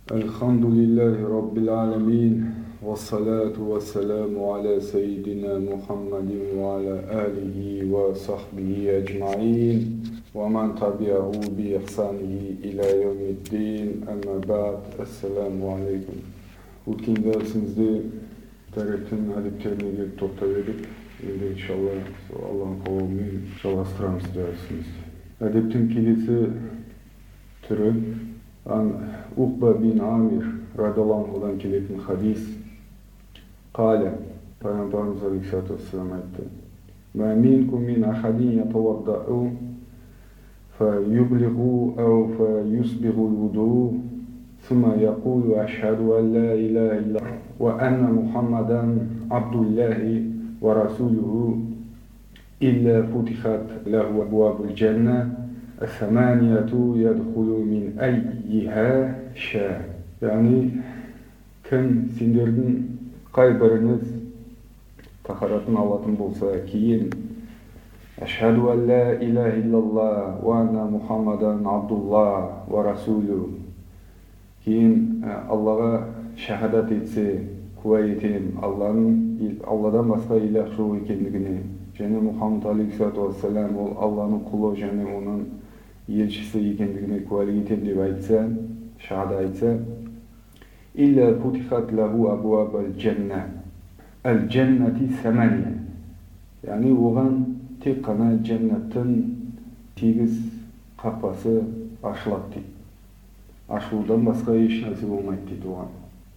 الحمد لله رب العالمين والصلاة والسلام على سيدنا محمد وعلى آله وصحبه أجمعين ومن تبعه بإحسانه إلى يوم الدين أما بعد السلام عليكم. O'tgan darsimizda tarixning adabiyotlarine kelib to'xtab edik. Endi inshaalloh Allohning qavliga жалғастырамыз darsimizni. Adabiyotning kelesi türü an Uqba bin Amir radıyallahu anh'dan kelетін hadis. Qala Peygamberimiz Aleyhisselatü Vesselam aytты: "Ma minkum min ahadin yatawadda'u fayublighu aw fayusbighu al-wudu thumma yaqulu ashhadu an la ilaha illa wa anna Muhammadan abdullahi wa rasuluhu illa futihat lahu abwabul jannah الثمانية يدخل من أيها شاء." Yani kim сендердің қай біріңіз тахаратын алатын болса, кейін ашхаду ан ла илаха иллаллах ва анна Мухаммадан абдуллах ва расулу, кейін Аллаға шахадат етсе, куә етем Алладан басқа илах жоқ екендігіне, және Мұхаммад алейхиссалату вассалам ол Алланың құлы және оның елшісі екендігіне куәлік етем деп айтса, шахада айтса, илля футихат лаху абуабал джанна әл-джаннати самания, яғни оған тек қана жәннаттың 8 қақпасы ашылады дейді. Ашылудан басқа еш нәрсе болмайды дейді оған.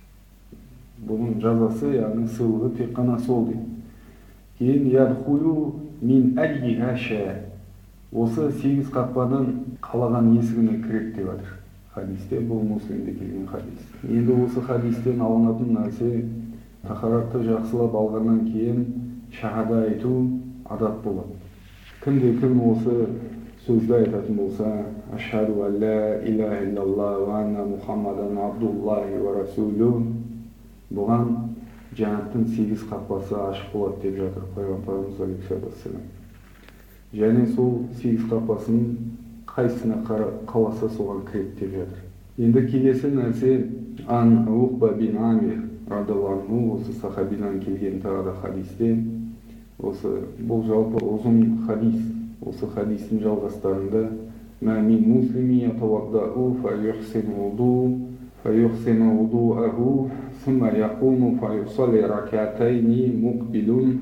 Бұның жазасы, яғни сыйлығы тек қана сол дейді. Кейін ядхулу мин әййиха ша, осы 8 қақпадан қалаған есігіне кіреді деп жатыр хадисте. Бұл Муслимде келген хадис. Енді осы хадистен алынатын нәрсе, тахаратты жақсылап алғаннан кейін шахада айту адат болады. Кімде-кім осы сөзді айтатын болса, ашхаду ан ла илаха иллаллах ва анна Мухаммадан абдуллахи ва расулу, бұған жәннаттың 8 қақпасы ашық болады деп жатыр Пайғамбарымыз алейхиссалату вассалам. Және сол 8 қақпасының қайсысына қаласа соған кіреді деп жатыр. Енді келесі нәрсе ан Уқба бин Амир радıyallahu анху, осы сахабидан келген тағы да хадисте, бұл жалпы ұзын хадис. Осы хадистің жалғастарында ма мин муслими ятаваддау файюхсину вудуаху ثم يقوم فيصلي ركعتين مقبل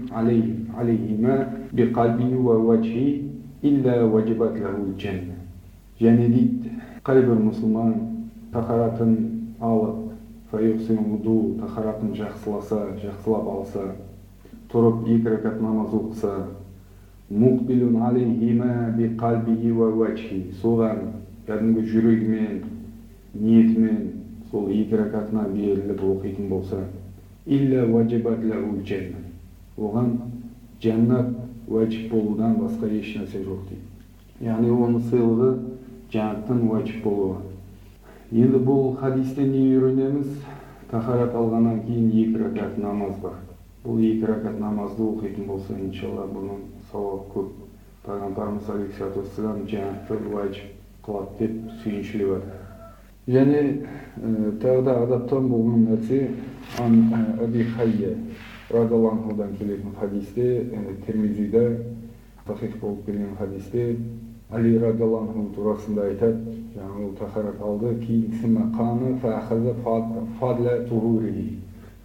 عليهما بقلبه ووجهه إلا وجبت له الجنة. Және дейді, қай бір мұсылман тахаратын алып, файюхсину вуду, тахаратын жақсылап алса, тұрып 2 рәкат намаз оқыса, муқбилун алейхима биқалбихи ва вajhi, соған кәдімгі жүрегімен, ниетімен сол 2 рәкатына беріліп оқитын болса, илля вajibат лахул джанна, оған жәннат уәжіп болудан басқа еш нәрсе жоқ дейді. Яғни оның сыйлығы жәннаттың уәжіп болуы. Енді бұл хадистен не үйренеміз? Тахарат алғаннан кейін 2 рәкат намаз бар. Бұл 2 рәкат намазды оқитын болса, иншалла бұның сауабы көп. Пайғамбарымыз алейхиссалату вассалам жәннатты уәжіп қылады деп сүйіншілеп жатыр. Және тағы да адаптан болған нәрсе ан Аби Хайя радıyallahu anhuдан келетін хадисте, Тирмизиде сахих болып келген хадисте Али радıyallahu анху турасында айтады, жаңағы ол тахарат алды, кейін сумма қама фаахаза фадла тухурихи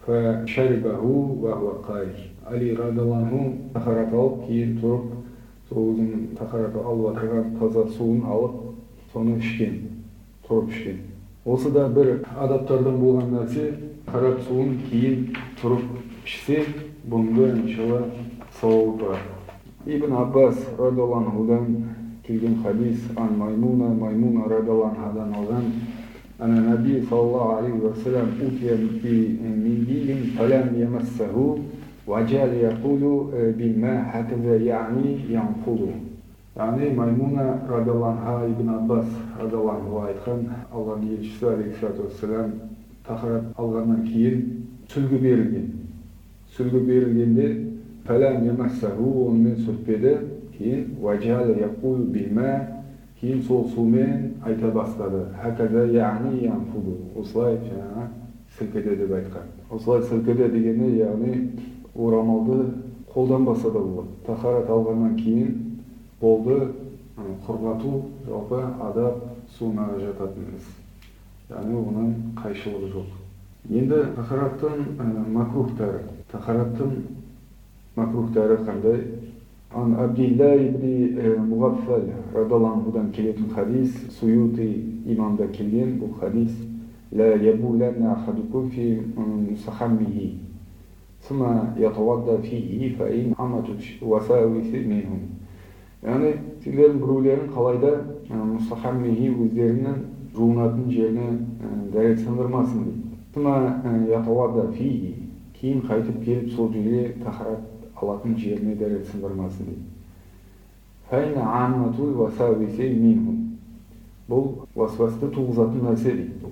фашарибаху ва хуа қайш. Али радıyallahu анху тахарат алып, кейін тұрып, сол өзінің тахараты алып отырған таза суын алып, соны ішкен, тұрып ішкен. Осы да бір адаптардан болған нәрсе, тахарат суын кейін тұрып ішсе, бұнда иншалла сауабы бар. Ибн Аббас радıyallahu анхудан келген хадис ан Маймуна радıyallahu анхадан алған, ана Наби саллаллаху алейхи ва саллям утия мин дилин фалам ямассаху ва джал яқулу билма хакза яъни янфулу. Яғни Маймуна радıyallahu анха Ибн Аббас радıyallahu анху айтқан, Алланың елшісі алейхиссалату вассалам тахарат алғаннан кейін сүлгі берілген. Сүлгі берілгенде фалам ямассаху, онымен сүртпеді, кейін ваджал яқулу билма Кейін сол сумен айта бастады. Хакада яғни янфуду. Осылай жаңа сілкіде деп айтқан. Осылай сілкіде дегені яғни орамалды қолданбаса да болады. Тахарат алғаннан кейін қолды құрғату жалпы адап суына жататын іс. Яғни оның қайшылығы жоқ. Енді тахараттың макрухтары. Тахараттың макрухтары қандай? Ан Абдилла ибн Муғаффал радаллаху анхудан келетін хадис, Суюти имамда келген бұл хадис: لا يبولن أحدكم في مستحمه ثم يتوضأ فيه فإن عمت وساوس منهم. Яғни сендердің біреулерің қалайда мустахаммихи өздерінің жуынатын жеріне дәрет сындырмасын дейді. ثم يتوضأ فيه, кейін қайтып келіп сол жерге тахарат алатын жеріне дәрет сындырмасын дейді. فإن عمت وساوس منهم. Бұл уасвасты туғызатын нәрсе дейді.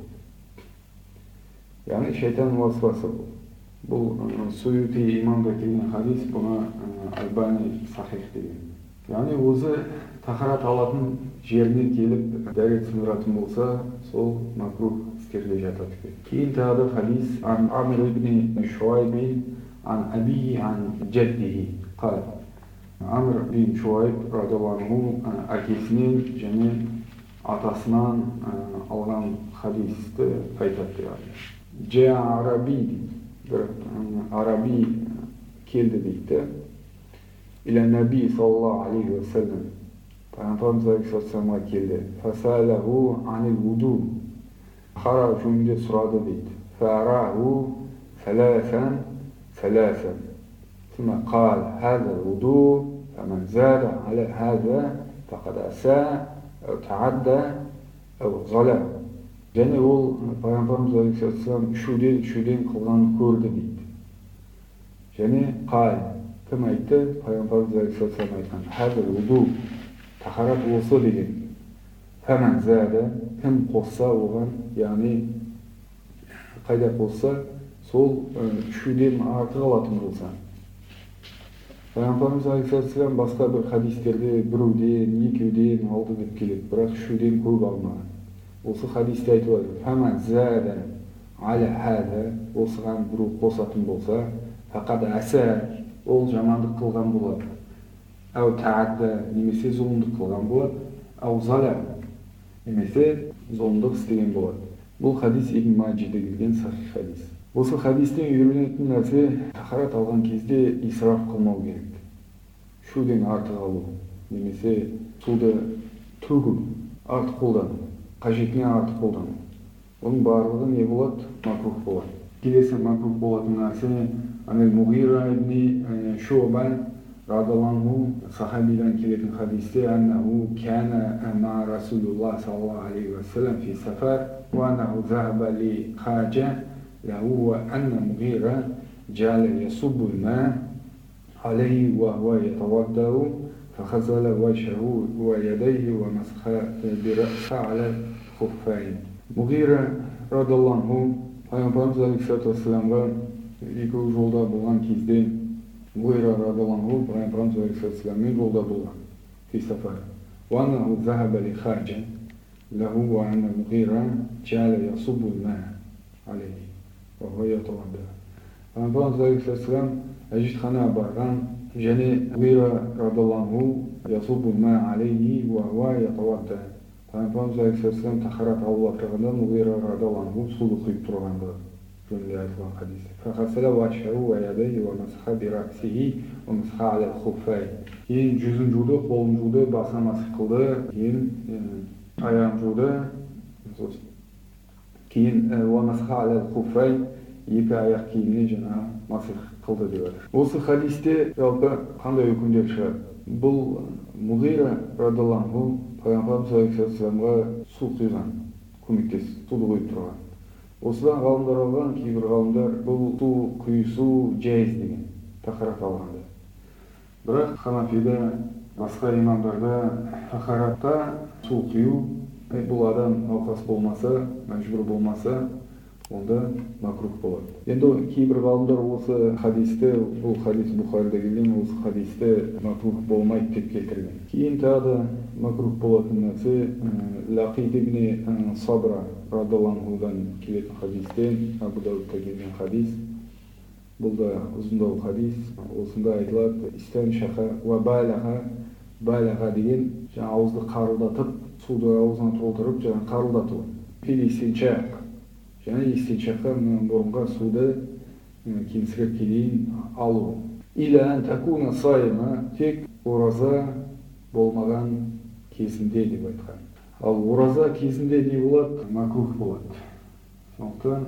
Яғни шайтан уасвасы бұл. Суюти имамда келген хадис, бұны Албани сахих деген. Яғни өзі тахарат алатын жеріне келіп дәрет сындыратын болса, сол макрух істерге жатады. Кейін тағы да хадис ан Амр ибн Шуайб ан абиhi ан джаддихи қал. Амр ибн Шуайб радаллаху анху әкесінен және атасынан алған хадисті айтады. Джа араби, бір араби келді дейді. Иля наби саллаллаху алейхи ва саллям. Пайғамбарымыз алейхиссаламға келді. Фасалаху анил вуду. Хара жөнінде сұрады дейді. Фараху саласан. ثم قال هذا الوضوء فمن زاد على هذا فقد أساء أو تعدى أو ظلم. Және ол Пайғамбарымыз алейхиссалам үшуден қылғанын көрді дейді. Және қай, кім айтты? Пайғамбарымыз алейхиссалам айтқан. Хәзір вуду, тахарат осы деген. Фәмән зәді, кім қосса оған, яғни қайда қосса, сол үшуден артық алатын болса. Пайғамбарымыз алейхиссалам басқа бір хадистерде біреуден, екеуден алды деп келеді, бірақ үшуден көп алмаған. Осы хадисте айтып отыр. Фаман зада аля хада, осыған біреу қосатын болса, фақад аса, ол жамандық қылған болады. Ау таадда, немесе зұлымдық қылған болады. Ау залам, немесе зұлымдық істеген болады. Бұл хадис Ибн Маджиде келген сахих хадис. Осы хадистен үйренетін нәрсе, тахарат алған кезде исраф қылмау керек. Шуден артық алу, немесе суды төгу, артық қолдану. Қажетіне артық қолдану. Оның барлығы не болады? Макрух болады. Келесі макрух болатын нәрсе Анел Муғира ибн Шуба радаллаху анху сахабидан келетін хадисте аннаху кана ма Расулуллах саллаллаху алейхи ва саллям фи сафар ва аннаху захаба ли хаджа лаху ва анна Муғира джала ясуббу ма алейхи ва хуа ятаваддау فغسل وجهه ويديه ومسح برأسه على الخفين. Муғира радаллаху анху Пайғамбарымыз алейхиссалату вассаламға екеуі жолда болған кезде Муғира радаллаху анху Пайғамбарымыз алейхиссалату вассаламмен жолда болған. Фи сафар. Ва аннаху захаба ли хаджа лаху ва анна Муғира джала ясуббу ма алейхи ва хуа ятаваддау. Пайғамбарымыз алейхиссалату вассалам әжетханаға барған. Және Муғира радаллаху анху ясуббу ма алейхи ва хуа ятавадда. Пайғамбарымыз алейхиссалам тахарат алып отырғанда Муғира радаллаху анху суды құйып тұрғанды жөнінде айтылған хадис. Фағасала ваджхаху ва ядайхи ва масаха би раъсихи ва масаха аля ал-хуффайн. Кейін жүзін жуды, қолын жуды, басына масх қылды, кейін аяғын жуды, кейін ва масаха аля ал-хуффайн, екі аяқ киіміне жаңа масх қылды деп жатыр. Осы хадисте жалпы қандай үкімдер шығады? Бұл Муғира радаллаху анху Пайғамбарымыз алейхиссаламға су құйған, көмектесіп суды құйып тұрған. Осыдан ғалымдар алған, кейбір ғалымдар бұл су құйысу жайыз деген, тахарат алғанда. Бірақ Ханафида, басқа имамдарда тахаратта су құю, бұл адам науқас болмаса, мәжбүр болмаса, онда макрух болады. Енді кейбір ғалымдар осы хадисті, бұл хадис Бұхарида келген, осы хадисті макрух болмайды деп келтірген. Кейін тағы да макрух болатын нәрсе Лақид ибн Сабра радиаллаху анхудан келетін хадистен, Абу Даудта келген хадис. Бұл да ұзындау хадис. Осында айтылады: Истан шаха ва балаға деген жаңа ауызды қарылдатып, суды аузына толтырып, жаңа қарылдату. Филистинчақ. Және истинчаққа бұрынға суды кеңсіреп келейін алу. Иля такуна сайма, тек ораза болмаған кезінде деп айтқан. Ал ораза кезінде не болады? Макрух болады. Сондықтан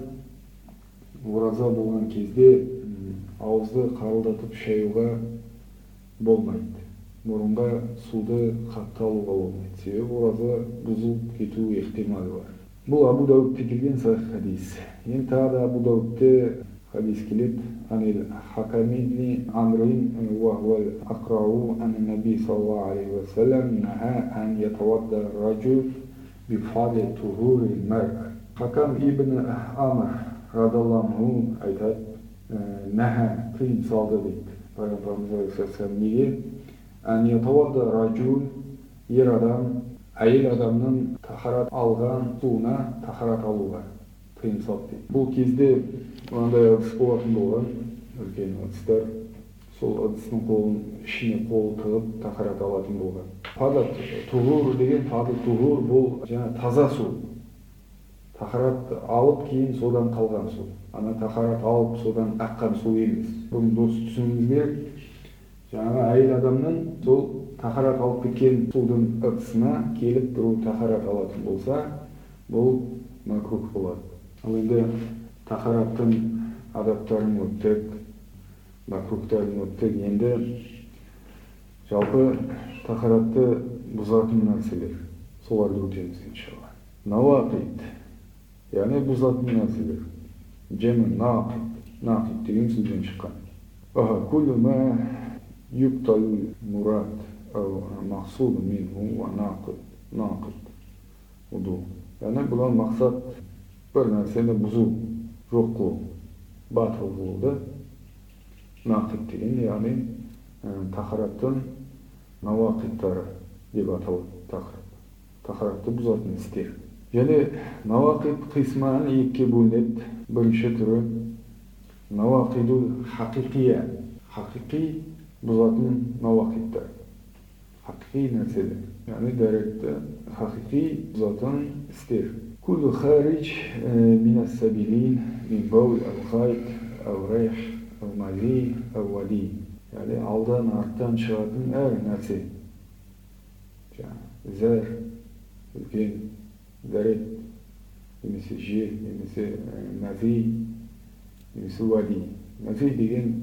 ораза болған кезде ауызды қарылдатып шаюға болмайды. Бұрынға суды қатты алуға болмайды. Себебі ораза бұзылып кету ихтималы бар. Бұл Абу Даудта келген сахих хадис. Енді тағы да Абу Даудта хадис келеді. Анил Хакам ибн Амрин ва хуа aqra'u анна наби саллаллаху алейхи ва саллям наха ан ятавадда ар-раджул би фадли тухури ал-мар'a. Хакам ибн Амр радиаллаху анху айтады, наха тыйым салды дейді. Пайғамбарымыз алейхиссалам неге? Ан ятавадда ар-раджул, ер адам әйел адамның тахарат алған суына тахарат алуға тыйым салды дейді. Бұл кезде мынандай ыдыс болатын болған, үлкен ыдыстар. Сол ыдыстың қолын ішіне қол тығып тахарат алатын болған. Фадат тухур деген, фадат тухур бұл жаңа таза су. Тахарат алып кейін содан қалған су. Ана тахарат алып содан аққан су емес. Бұны дұрыс түсінуіміз керек. Жаңа әйел адамның сол тахарат алып кеткен судың ыдысына келіп тұру тахарат алатын болса, бұл макрух болады. Ал енді тахараттың адаптарын өттік, макрухтарын өттік. Енді жалпы тахаратты бұзатын нәрселер, соларды өтеміз иншалла. Навақид, яғни бұзатын нәрселер. Жемі нақид деген сөзден шыққан. Күлі ма юкталу мурад мақсуды минху ва нақид уду. Яғни бұдан мақсат бір нәрсені бұзу, жоқ қылу, батыл қылуды нақид деген, яғни тахараттың навақидтары деп аталады. Тахаратты бұзатын істер. Және навақид қисман екіге бөлінеді. Бірінші түрі навақиду хақиқия. Хақиқи бұзатын навақидтар. Хақиқи нәрселер. Яғни дәректі хақиқи бұзатын істер. Күлі харич минас сабилин мин баул ал-ғайт, ау-райх, ау-мази, ау-вади. Яғни алдан арттан шығатын әр нәрсе. Зәр, үлкен, дәрет, немесе жел, немесе мази, немесе вади. Мази деген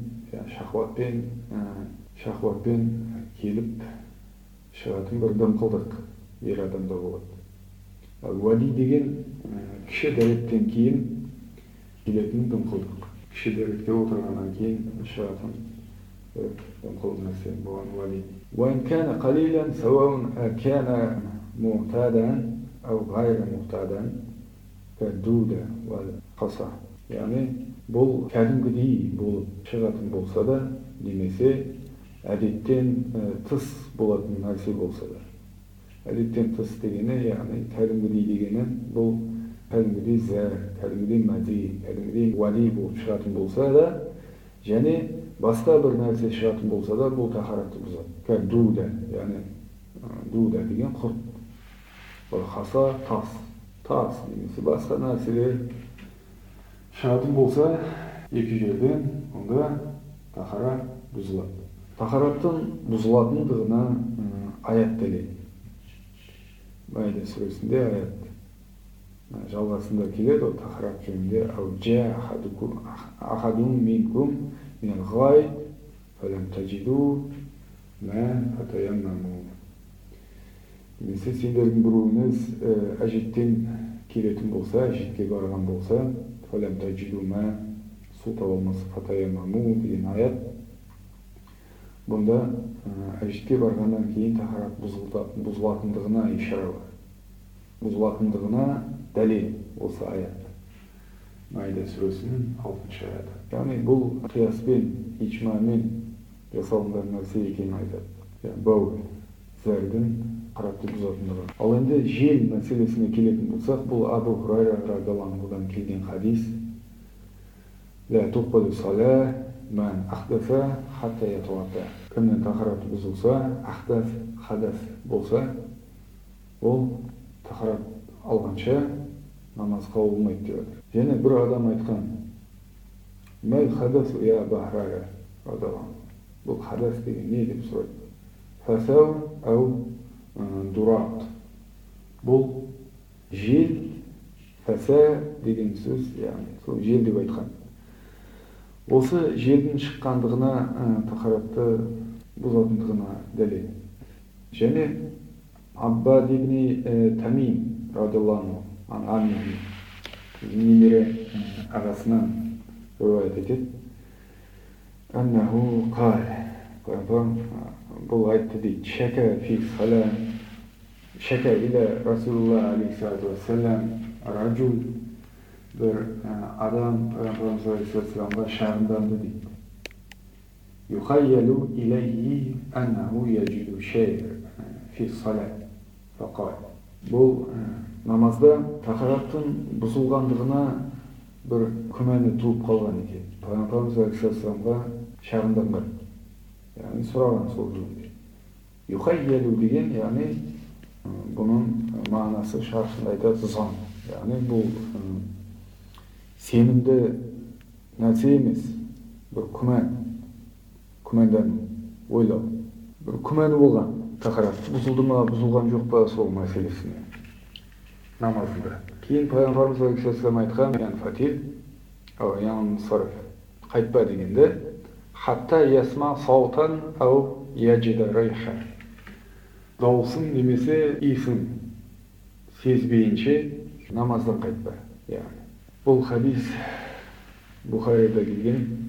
шахватпен келіп шығатын бір дымқылдық ер адамда болады. Вади деген кіші дәреттен кейін келетін дымқылдық. Кіші дәретке отырғаннан кейін шығатын дымқылдық нәрсе болған вади. وإن كان قليلا سواء كان معتادا أو غير معتادا كالدودة والقصع. Yani бұл кәдімгідей болып шығатын болса да, немесе әдеттен тыс болатын нәрсе болса да. Әдеттен тыс дегені, яғни кәдімгідей дегені, бұл кәдімгідей зәр, кәдімгідей мәди, кәдімгідей вали болып шығатын болса да, және басқа бір нәрсе шығатын болса да, бұл тахаратты бұзады. Кәдуда, яғни дуда деген құрт. Бұл хаса тас, немесе басқа нәрселер шығатын болса, екі жерден онда тахара бұзылады. Тахараттың бұзылатындығына аят дәлел. Майда сүресінде аят жалғасында келеді, тахарат жөнінде «Аужа ахадун минкум минал ғайт, фалам таджиду мән фатаяммаму». Немесе сендердің біреуіңіз әжеттен келетін болса, әжетке барған болса, фалам таджиду мән, су таба алмаса фатаяммаму деген аят. Бұнда әжетке барғаннан кейін тахарат бұзылатындығына ишара бар. Бұзылатындығына дәлел осы аят. Майда сүресінің 6-шы аяты. Яғни бұл қияспен, ижмамен жасалынған нәрсе екенін айтады. Бау зәрдің қарапты бұзатындығы. Ал енді жел мәселесіне келетін болсақ, бұл Абу Хурайра радиаллаху анхудан келген хадис. Ла туқбалу сала ман ахдафа хатта ятуатта. Кімнің тахараты бұзылса, ахдас, хадас болса, ол тахарат алғанша намазға болмайды деп отыр. Және бір адам айтқан: "Мәл хадас я Абу Хурайра радиаллаху анху." Бұл хадас деген не деп сұрайды. Фасау ау дурат. Бұл жел, фаса деген сөз, яғни сол жел деп айтқан. Осы желдің шыққандығына, тахаратты бұзатындығына дәлел. Және Аббад ибн Тамим радиаллаху анху немере ағасынан риуаят етеді. Аннаху қал, бұл айтты дейді: шака фи сала, шака иля Расулуллах алейхиссалату вассалам ражул, бір адам Пайғамбарымыз алейхиссаламға шағымданды дейді. Юхайялу илайхи аннаху яджиду шей фи сала фақал. Бұл намазда тахараттың бұзылғандығына бір күмәні туып қалған екен. Пайғамбарымыз алейхиссаламға шағымданған, яғни сұраған сол жөнінде. Юхайялу деген, яғни бұның мағынасы шаршында айтады зан. Яғни бұл сенімді нәрсе емес, бір күмәндану, ойлау. Бір күмәні болған, тахарат бұзылды ма, бұзылған жоқ па, сол мәселесіне намазында. Кейін Пайғамбарымыз алейхиссалам айтқан: ян фатил, ян сарф, қайтпа дегенде, хатта ясма саутан ау яджида райха. Дауысын немесе иісін сезбейінше намаздан қайтпа. Бұл хадис Бухарида келген.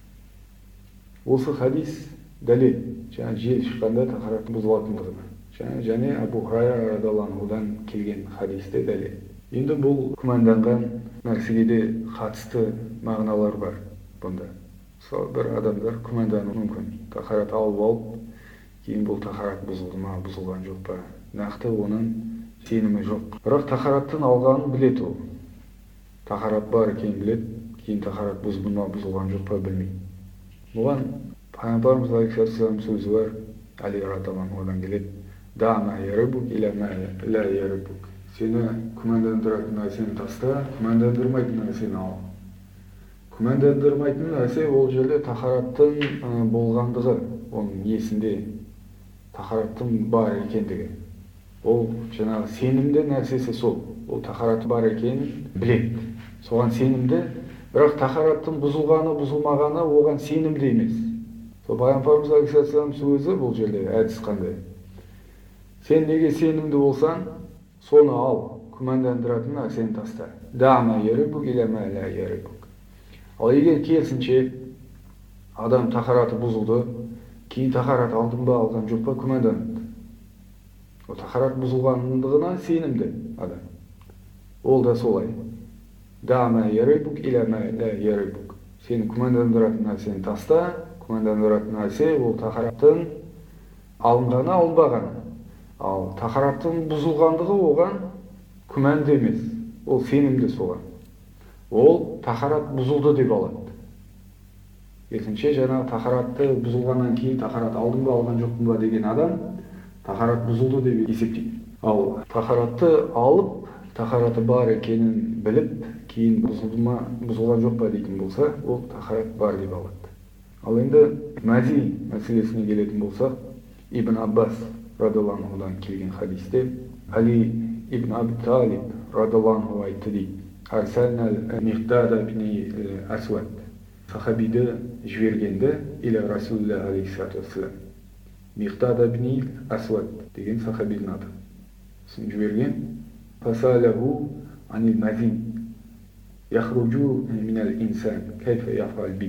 Осы хадис дәлел, жел шыққанда тахарат бұзылатындығына. Және Абу Хурайра радиаллаху анхудан келген хадисте дәлел. Енді бұл күмәнданған нәрсеге де қатысты мағыналар бар бұнда. Сол бір адамдар күмәндану мүмкін. Тахарат алып, кейін бұл тахарат бұзылды ма, бұзылған жоқ па, нақты оның сенімі жоқ. Бірақ тахараттың алғанын біледі ол. Тахарат бар екенін біледі, кейін тахарат бұзылды ма, бұзылған жоқ па білмейді. Бұған Пайғамбарымыз алейхиссалам сөзі бар, Али радиаллаху анхудан келеді: "Дама ярибук иля ма ла ярибук." Сені күмәндандыратын нәрсені таста, күмәндандырмайтын нәрсені ал. Күмәндандырмайтын нәрсе ол жерде тахараттың болғандығы, оның есінде тахараттың бар екендігі. Ол жаңағы сенімді нәрсесі сол. Ол тахараты бар екенін біледі. Соған сенімді, бірақ тахараттың бұзылғаны, бұзылмағаны оған сенімді емес. Сол Пайғамбарымыз алейхиссалам сөзі бұл жерде әдіс қандай. Сен неге сенімді болсаң, соны ал, күмәндандыратын нәрсені таста. Дама ярибук иля ма ла ярибук. Ал егер керісінше адам тахараты бұзылды, кейін тахарат алдың ба, алған жоқ па, күмәнданады. Ол тахарат бұзылғандығына сенімді адам. Ол да солай. Дама ярибук иля ма ла ярибук. Сені күмәндандыратын нәрсені таста, күмәндандыратын нәрсе ол тахараттың алынғаны, алынбағаны. Ал тахараттың бұзылғандығы оған күмәнді емес, ол сенімді соған. Ол тахарат бұзылды деп алады. Екінші, жаңағы тахаратты бұзылғаннан кейін тахарат алдың ба, алған жоқпын ба деген адам тахарат бұзылды деп есептейді. Ал тахаратты алып, тахараты бар екенін біліп, кейін бұзылды ма, бұзылған жоқ па дейтін болса, ол тахарат бар деп алады. Ал енді мәзи мәселесіне келетін болсақ, Ибн Аббас радиаллаху анхудан келген хадисте Али ибн Аби Талиб радиаллаху анху айтты дейді: "Арсална Миқдад ибн Асвад." Сахабиді жібергенді иля Расулуллах алейхиссалату вассалам. Миқдад ибн Асвад деген сахабидің аты. Сосын жіберген: "Фасалаху анил мазин яхруджу минал инсан кайфа яфал би."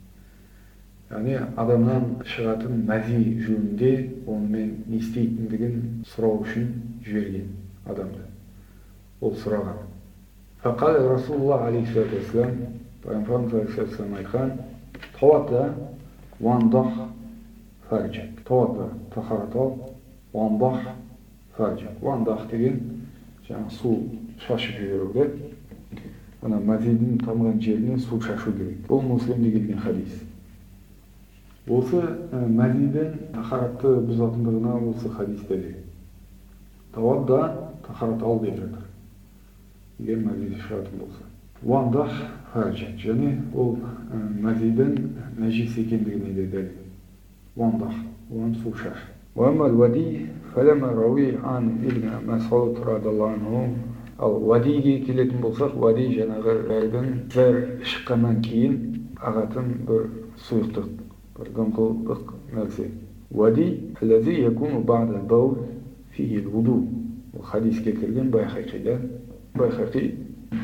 Яғни адамнан шығатын мәзи жөнінде онымен не істейтіндігін сұрау үшін жіберген адамды. Ол сұраған. Фақал Расулуллах алейхиссалату вассалам, пайғамбарымыз алейхиссалату вассалам айтқан: "Тавадда вандах фарджак". Тавадда тахарат ал, вандах фарджак. Вандах деген жаңа су шашып жіберу керек. Ана мазидың тамған жеріне су шашу керек. Бұл муслимде келген хадис. Осы мазидың тахаратты бұзатындығына осы хадис дәлел. Тавадда тахарат ал деп жатыр. Егер мазиді шығатын болса. Вандах фарджак, және ол мазидың нәжис екендігіне де дәлел. وانضح وانصو شاش. وأما الودي فلما روي عن ابن مسعود رضي الله عنه الوديге келетін болсақ, уади жаңағы райдың бір шыққаннан кейін ағатын бір сұйықтық, бір дымқылдық нәрсе. Уади الذي يكون بعد البول فيه الوضوء. Бұл хадиске келген байхақида. Байхақи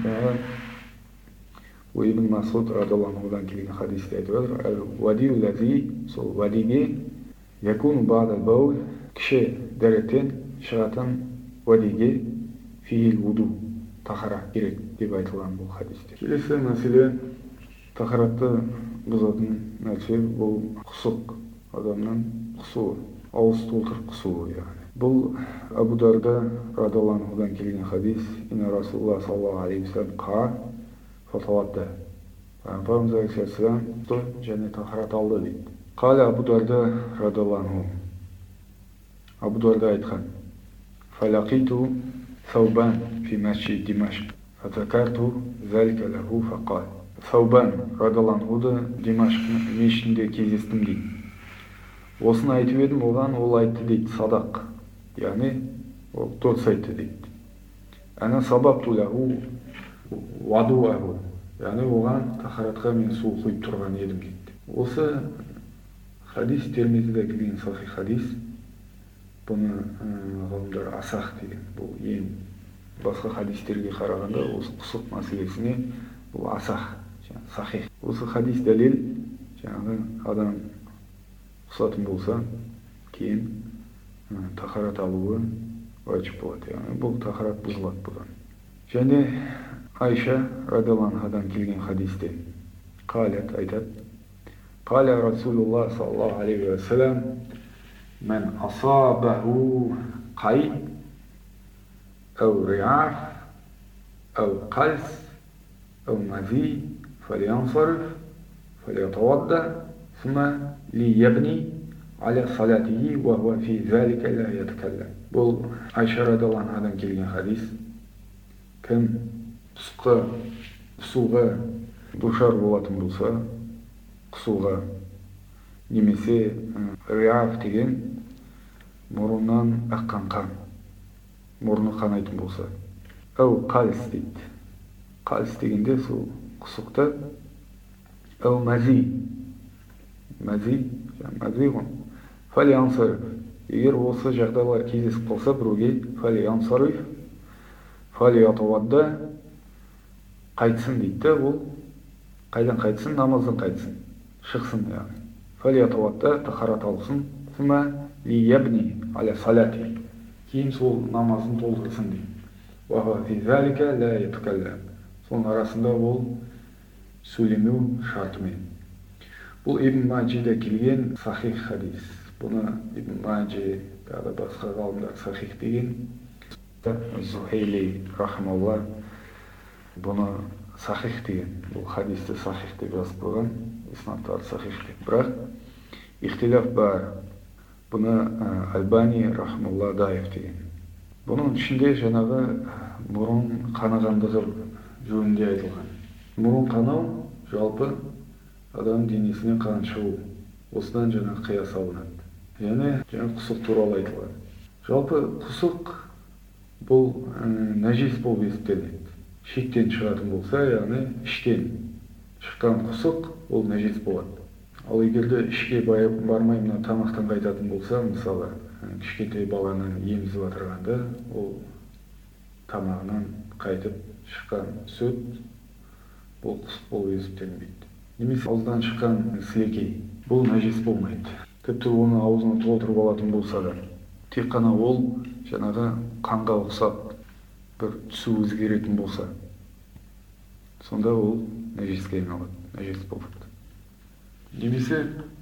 ибн Масуд радиаллаху анхудан келген хадисте айтып жатыр: "Уади лази", сол уадиге якуну ба'да баул, кіші дәреттен шығатын уадиге фиил вуду, тахара керек деп айтылған бұл хадисте. Келесі мәселе, тахаратты бұзатын нәрсе бұл құсық, адамның құсуы, ауыз толтырып құсуы яғни. Бұл Абу Дарда радиаллаху анхудан келген хадис: "Инна Расулуллах саллаллаху алейхи ва саллям қа фатавадда". Пайғамбарымыз алейхиссалам және тахарат алды дейді. Қала Абу Дарда радиаллаху анху. Абу Дарда айтқан: "Фалақиту Саубан фи масджид Димашқ, фазакарту залика лаху фақал". Саубан радиаллаху анхуды Димашқ мешітінде кездестім дейді. Осыны айтып едім, оған ол айтты дейді: "Садақ", яғни ол дұрыс айтты дейді. "Ана сабапту лаху вадуаху", яғни оған тахаратқа мен су құйып тұрған едім дейді. Осы хадис Термизиде келген сахих хадис. Бұны ғалымдар асах деген. Бұл ең басқа хадистерге қарағанда осы құсық мәселесіне бұл асах, сахих. Осы хадис дәлел, жаңағы адам құсатын болса, кейін тахарат алуы ваджиб болады. Яғни бұл тахарат бұзылады бұдан. Және Айша радиаллаху анхадан келген хадисте қалят айтады: "Қала Расулуллах саллаллаху алейхи ва саллям: "Мен асабаху қай ау риаф ау қалс ау мази фалянсариф фалятавадда сума ли ябни аля салатихи ва хуа фи залика ла яткаллам". Бұл Айша радиаллаху анхадан келген хадис. Кім құсуға душар болатын болса, құсуға немесе риаф деген мұрыннан аққан қан, мұрны қанайтын болса, ау қалс дейді. Қалс дегенде сол құсықта, ау мази ғой. Фали ансариф, егер осы жағдайлар кездесіп қалса біреуге, фали ансариф фали атавадда, қайтсын дейді. Ол қайдан қайтсын? Намаздан қайтсын, шықсын яғни. Фали атавадда тахарат алсын, сума ли ябни аля салати, кейін сол намазын толтырсын дейді. Ва хуа фи залика ла яткаллам, соның арасында ол сөйлемеу шартымен. Бұл Ибн Маджиде келген сахих хадис. Бұны Ибн Маджи, тағы басқа ғалымдар сахих деген. Зухейли рахималла бұны сахих деген, бұл хадисті сахих деп жазып қойған, иснадтары сахих деп. Бірақ ихтилаф бар. Бұны Альбани рахималла даиф деген. Бұның ішінде жаңағы мұрын қанағандығы жөнінде айтылған. Мұрын қанау жалпы адам денесіне қан шығу. Осыдан жаңа қияс алынады. Яғни жаңа құсық туралы айтылған. Жалпы құсық бұл нәжис болып есептеледі. Шектен шығатын болса, яғни іштен шыққан құсық ол нәжис болады. Ал егерде ішке бармай мына тамақтан қайтатын болса, мысалы кішкентай баланы емізіп отырғанда, ол тамағынан қайтып шыққан сүт бұл құсық болып есептелінбейді. Немесе ауыздан шыққан сілекей бұл нәжис болмайды. Тіпті оны аузына толтырып алатын болса да, тек қана ол жаңағы қанға ұқсап бір түсі өзгеретін болса, сонда ол нәжиске айналады, нәжис болады. Немесе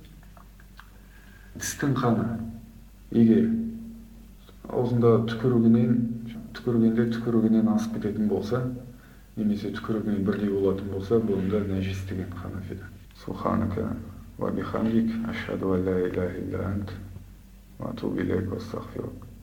тістің қаны, егер аузында түкіргеннен асып кететін болса, немесе түкірігінен бірдей болатын болса, бұнда нәжис деген ханафида. Субханака ва бихамдик, ашхаду ан ла илаха илля ант, ва атубу илейк, ва астағфирук.